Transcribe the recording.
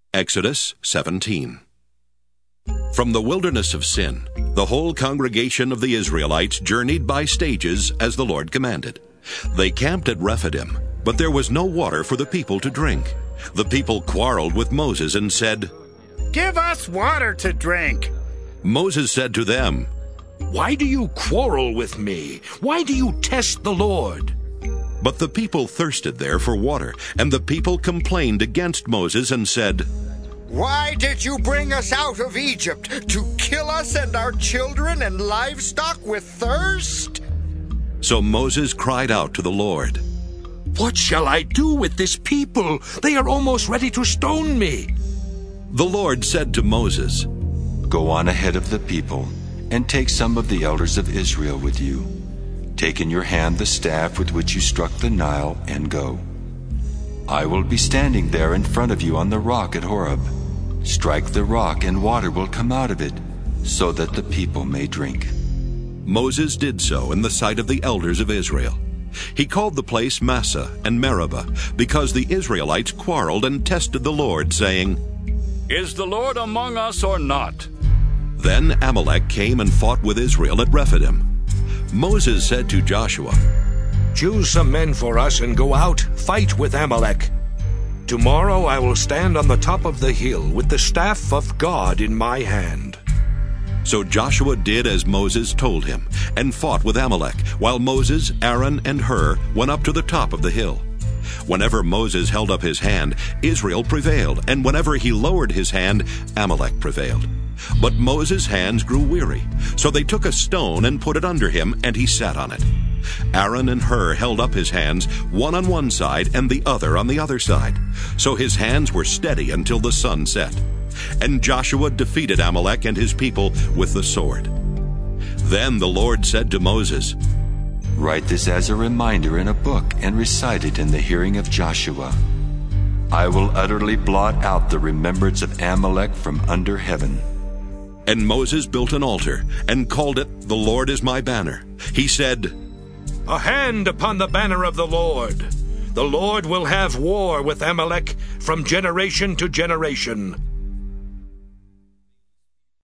Exodus 17. From the wilderness of Sin, the whole congregation of the Israelites journeyed by stages as the Lord commanded. They camped at Rephidim, but there was no water for the people to drink. The people quarreled with Moses and said, "Give us water to drink." Moses said to them, "Why do you quarrel with me? Why do you test the Lord?" But the people thirsted there for water, and the people complained against Moses and said, "Why did you bring us out of Egypt, to kill us and our children and livestock with thirst?" So Moses cried out to the Lord, "What shall I do with this people? They are almost ready to stone me." The Lord said to Moses, "Go on ahead of the people, and take some of the elders of Israel with you. Take in your hand the staff with which you struck the Nile, and go. I will be standing there in front of you on the rock at Horeb. Strike the rock, and water will come out of it, so that the people may drink." Moses did so in the sight of the elders of Israel. He called the place Massah and Meribah, because the Israelites quarreled and tested the Lord, saying, "Is the Lord among us or not?" Then Amalek came and fought with Israel at Rephidim. Moses said to Joshua, "Choose some men for us and go out, fight with Amalek. Tomorrow I will stand on the top of the hill with the staff of God in my hand." So Joshua did as Moses told him, and fought with Amalek, while Moses, Aaron, and Hur went up to the top of the hill. Whenever Moses held up his hand, Israel prevailed, and whenever he lowered his hand, Amalek prevailed. But Moses' hands grew weary, so they took a stone and put it under him, and he sat on it. Aaron and Hur held up his hands, one on one side and the other on the other side, so his hands were steady until the sun set. And Joshua defeated Amalek and his people with the sword. Then the Lord said to Moses, "Write this as a reminder in a book and recite it in the hearing of Joshua. I will utterly blot out the remembrance of Amalek from under heaven." And Moses built an altar and called it, "The Lord is my banner." He said, "A hand upon the banner of the Lord. The Lord will have war with Amalek from generation to generation."